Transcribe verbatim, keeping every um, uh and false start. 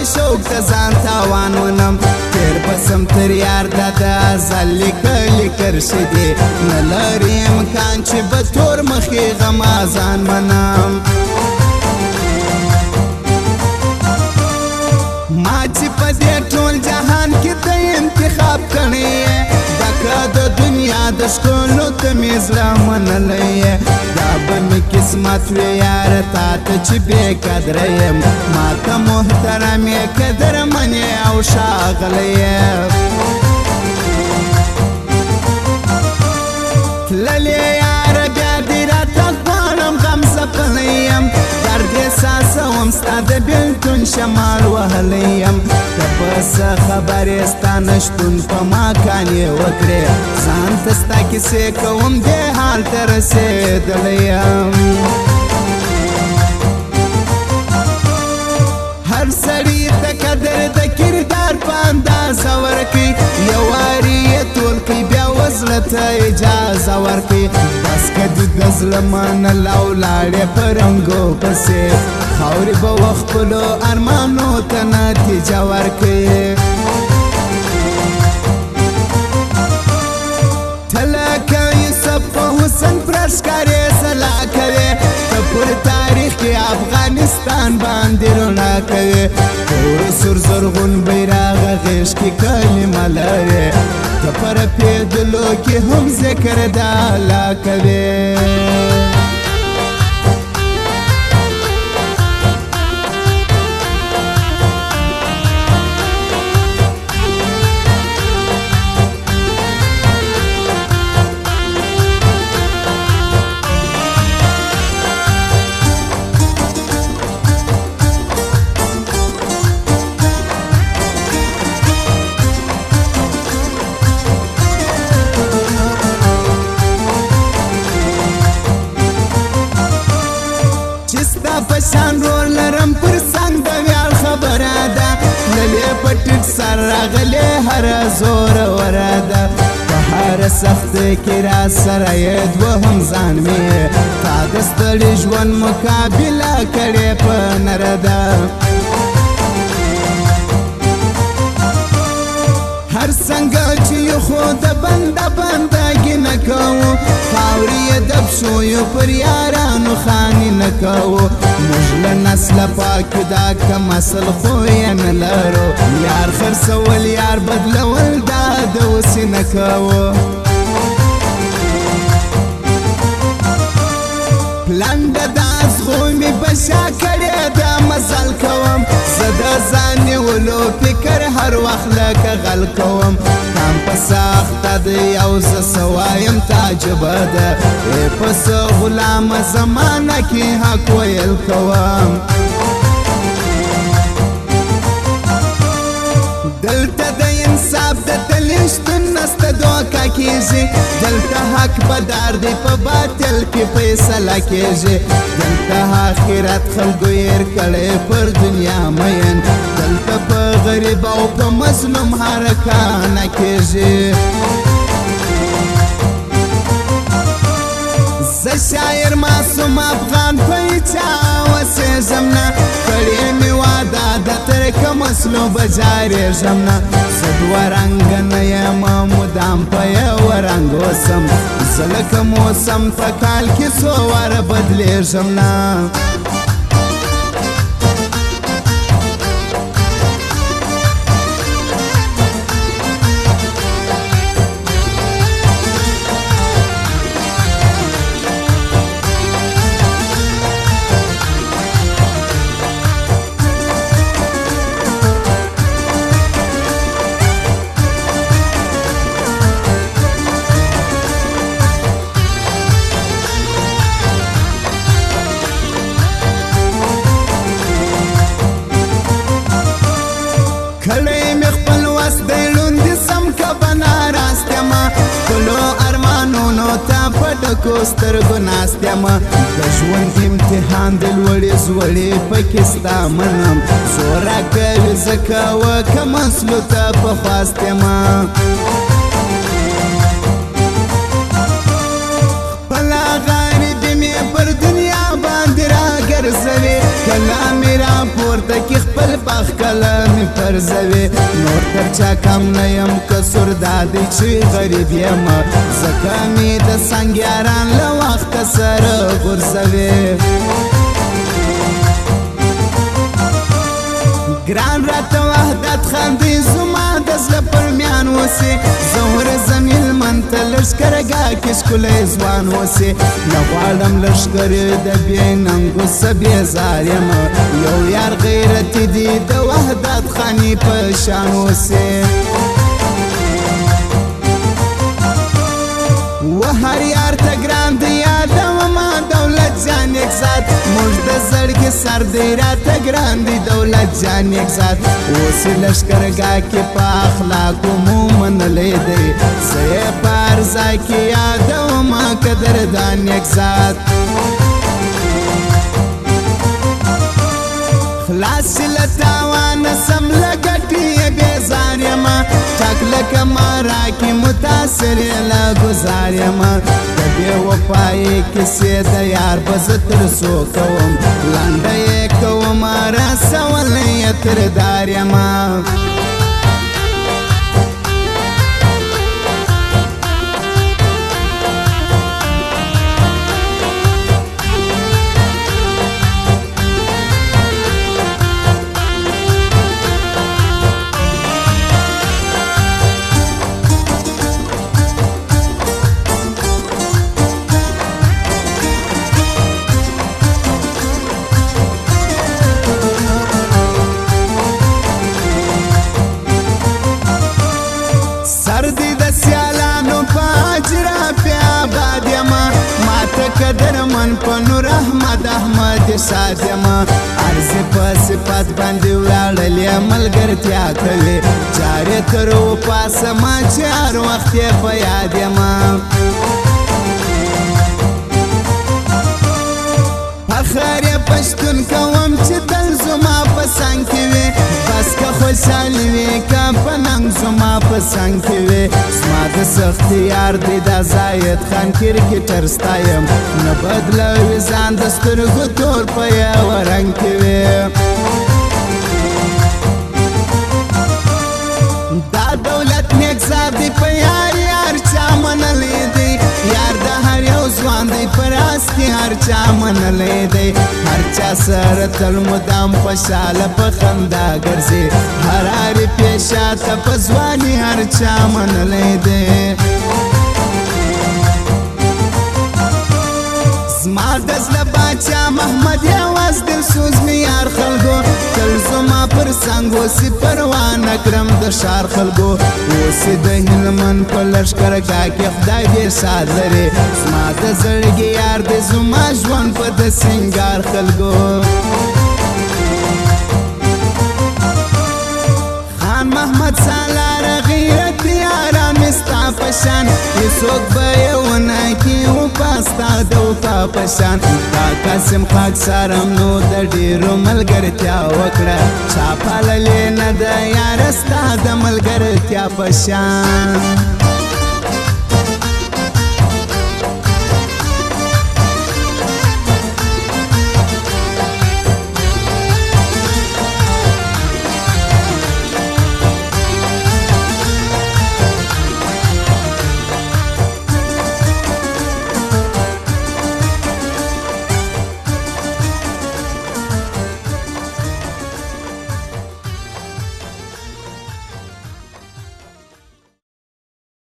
شوق د ځان تاوان ونم تیر پسم تر یار د ازل لیکلي کرشدي نه لري امکان چې به تور مخې غمازان منم ما چې په دې ټول جهان کې ته انتخاب کړی دکه د دنیا د ښکلو ته مې زړه منلی دا به مې قسمت وي یار تا ته چې بې قدره یم ما ته محترم یې قدرمن یې او ښاغلی یې تللې یاره بیا دې راته غواړم غم ځپلی یم درد احساسوم ستا د بېلتون شمال وهلی یم که په څه خبرې ستا نشتون په ما کانې وکړې ځان ته ستا کیسې کوم دې حال ته رسېدلی یم هر سړي ته قدر د کردار په اندازه ورکړي یو واري یې ټول کړي بیا وزړه ته اجازه ورکړي بس که دې د زړه منله او لاړې په رنګو پسې خاورې به وخپلو ارمانو ته نتیجه ورکړي ته لکه یوسف په حسن پر ښکارې سلا کوې ته پر تاریخ کې افغانستان باندې رڼا کوې تور سور زرغون بیرغ غیږ کې کلمه لرې ته په رپېدلو کې هم ذکر د الله کوې پشان رور لرم پر سنگ د ویال خبره ده للې په ټیټ سر راغلې هره زور وره ده په هر سخت کې را سره یې دوهم ځان مې تا د ستړي ژوند مقابله کړې په نره ده هر څنګه چې یو خو د بنده بندګي نه کوو خاورې یې د پښو پر یارانو خاني نه کوو موږ له نسله پاک دا کم اصل خو یې نه لرو یار خرڅول یار بدلول دا د اوسې نه کوو پلان د داس خو مې په شا کړې دا مزل کوم زه د ځان نیولو فکر هر وخت لکه غل کوم کام په سخته دی او زه څه وایم تعجبه ده ای په څه غلامه زمانه کې حق ویل کوم دلته د انصاف د تلې شتون نسته دوکه کېږي دلته حق بدار دی په باطل کې فیصله کېږي دلته آخرت خلکو هېر کړی پر دنیا مین دلته په غریب او په مظلوم حرکانه کېږي زه شاعر معصوم افغان په هیچا وسېږم نه کړې مې واده د ترکه مسلو به جارېږم نه زه دوه رنګه نه یم مدام په یوه رنګ اوسم زه لکه موسم په کال کې څو واره بدلېږم نه کړی مې خپل وس دی لوندې سم که به ناراست یمه خپلو ارمانونو ته په ډکو سترګو ناست یمه د ژوند امتحان د لوړې زوړې پکې ستا منم زور راکوي زه کوه که مسلو ته په خواست یمه خپله غریبي مې پر دنیا باندې راګرځوي غورځوي کله مې راپورته کې خپل بخ کله مې پرځوي نور تر چا کم نه یم قصور دا دی چې غریب یم ځکه مې د سنګیاران له وخته سره غورځوي ګران راته وحدت خاندي زما د زړه پر میان اوسې زه ورځم هلمند ته لښکرګاه کې ښکلی ځوان اوسې نه غواړم لښکرې د بې ننګو څه بېزار یم یو یار غیرتي دي د وحدت خاني په شان اوسې و هر یار ته ګران دی یادومه دولت جان یک ذات موږ د زړګي سر دی راته ګران دی دولت جان یک ذات اوس لښکرګاه کې په اخلاقو مو منلی دی زه یې په ارزا کې یادومه قدردان یک ذات خلاص چې له تاوانه سم له ګټې یې بېزار یمه ټک لکه مارا کې متاثر یې له ګزار یمه د بې وفایي کیسې د یار به زه تر څو کوم لنډه یې کومه رسولی یې تر دار یمه قدرمن په نور احمد احمد ساد یمه عرض په صفت باندې ولاړلې ملګرتیا کوي چارې تر وپاسه ما چې هر وخت یې په یاد یمه فخر یې پښتون کوم چې تل زما په څنګ کې وي بس که خوشحالي وي که په ننګ زما په څنګ کې وي زما د سختي یار دی دا زاید خان کرکټر ستایم نه بدلوي ځان د سترګو تور په یوه رنګ کې وي دا دولت نیک ذات دی په یار یار چا منلی دی یار د هر یو ځوان دی په راز کې هر چا منلی دی هر چا سره تل مدام خوشحاله په خندا ګرځي هر هر پیشه ته په ځواني هر چا منلی دی زما د زړه باچا محمد یوازې دلسوز مې یار خلکو تل زما پر څنګ اوسې پروا نه کړم د ښار خلکو اوسې د هلمند په لښکرګاه کې خدای ډېر سات لري زما د زړګي یار دی زما ژوند په د سینګار خلکو خان محمد سالار غیرت یاره مې ستا په شان هېڅوک به یې ونه کړي وفا ستا د وفا په شان تا قاسم خاک سارم نو د ډېرو ملګرتیا وکړه چا پاللې نه ده یاره ستا د ملګرتیا په شان